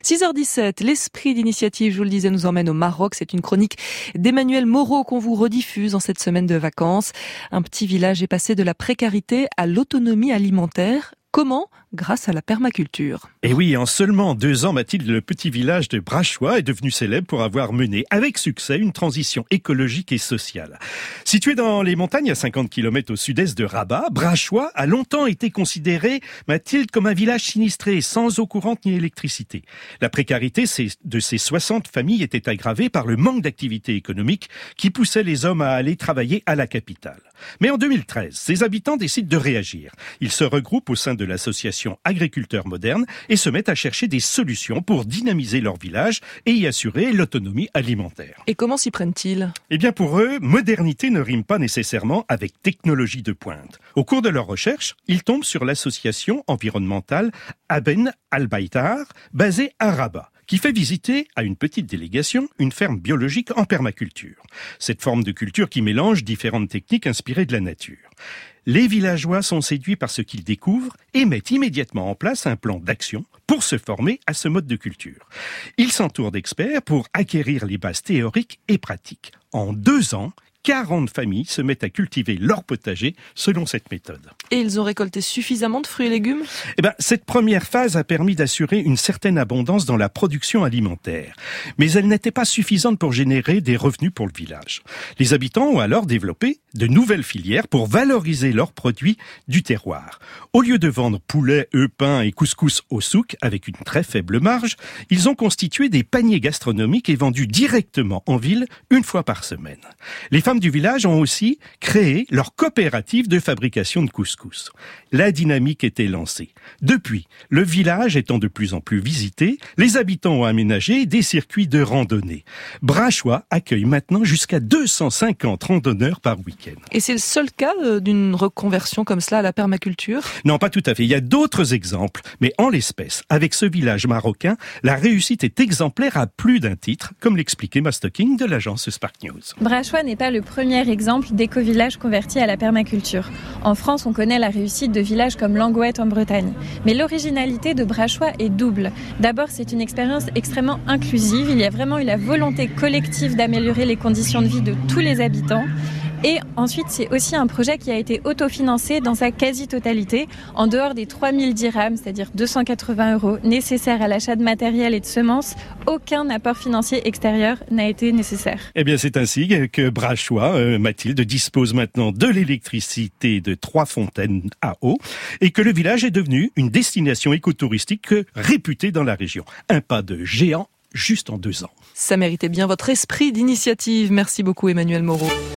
6h17, l'esprit d'initiative, je vous le disais, nous emmène au Maroc. C'est une chronique d'Emmanuel Moreau qu'on vous rediffuse en cette semaine de vacances. Un petit village est passé de la précarité à l'autonomie alimentaire. Comment ? Grâce à la permaculture. Et oui, en seulement 2 ans, Mathilde, le petit village de Brachois est devenu célèbre pour avoir mené avec succès une transition écologique et sociale. Situé dans les montagnes à 50 km au sud-est de Rabat, Brachois a longtemps été considéré, Mathilde, comme un village sinistré, sans eau courante ni électricité. La précarité de ces 60 familles était aggravée par le manque d'activité économique qui poussait les hommes à aller travailler à la capitale. Mais en 2013, ces habitants décident de réagir. Ils se regroupent au sein de l'association Agriculteurs Modernes et se mettent à chercher des solutions pour dynamiser leur village et y assurer l'autonomie alimentaire. Et comment s'y prennent-ils ? Eh bien pour eux, modernité ne rime pas nécessairement avec technologie de pointe. Au cours de leurs recherches, ils tombent sur l'association environnementale Aben Al-Baytar, basée à Rabat, qui fait visiter à une petite délégation une ferme biologique en permaculture. Cette forme de culture qui mélange différentes techniques inspirées de la nature. Les villageois sont séduits par ce qu'ils découvrent et mettent immédiatement en place un plan d'action pour se former à ce mode de culture. Ils s'entourent d'experts pour acquérir les bases théoriques et pratiques. En 2 ans, 40 familles se mettent à cultiver leur potager selon cette méthode. Et ils ont récolté suffisamment de fruits et légumes ? Cette première phase a permis d'assurer une certaine abondance dans la production alimentaire. Mais elle n'était pas suffisante pour générer des revenus pour le village. Les habitants ont alors développé de nouvelles filières pour valoriser leurs produits du terroir. Au lieu de vendre poulet, œufs, pain et couscous au souk avec une très faible marge, ils ont constitué des paniers gastronomiques et vendus directement en ville 1 fois par semaine. Les femmes du village ont aussi créé leur coopérative de fabrication de couscous. La dynamique était lancée. Depuis, le village étant de plus en plus visité, les habitants ont aménagé des circuits de randonnée. Brachois accueille maintenant jusqu'à 250 randonneurs par week-end. Et c'est le seul cas d'une reconversion comme cela à la permaculture ? Non, pas tout à fait. Il y a d'autres exemples. Mais en l'espèce, avec ce village marocain, la réussite est exemplaire à plus d'un titre, comme l'expliquait Mastocking de l'agence Spark News. Brachois n'est pas le premier exemple d'éco-village converti à la permaculture. En France, on connaît la réussite de villages comme Langouette en Bretagne. Mais l'originalité de Brachois est double. D'abord, c'est une expérience extrêmement inclusive. Il y a vraiment eu la volonté collective d'améliorer les conditions de vie de tous les habitants. Et ensuite, c'est aussi un projet qui a été autofinancé dans sa quasi-totalité, en dehors des 3000 dirhams, c'est-à-dire 280 € nécessaires à l'achat de matériel et de semences. Aucun apport financier extérieur n'a été nécessaire. Eh bien, c'est ainsi que Brachois, Mathilde, dispose maintenant de l'électricité de 3 fontaines à eau et que le village est devenu une destination écotouristique réputée dans la région. Un pas de géant juste en 2 ans. Ça méritait bien votre esprit d'initiative. Merci beaucoup Emmanuel Moreau.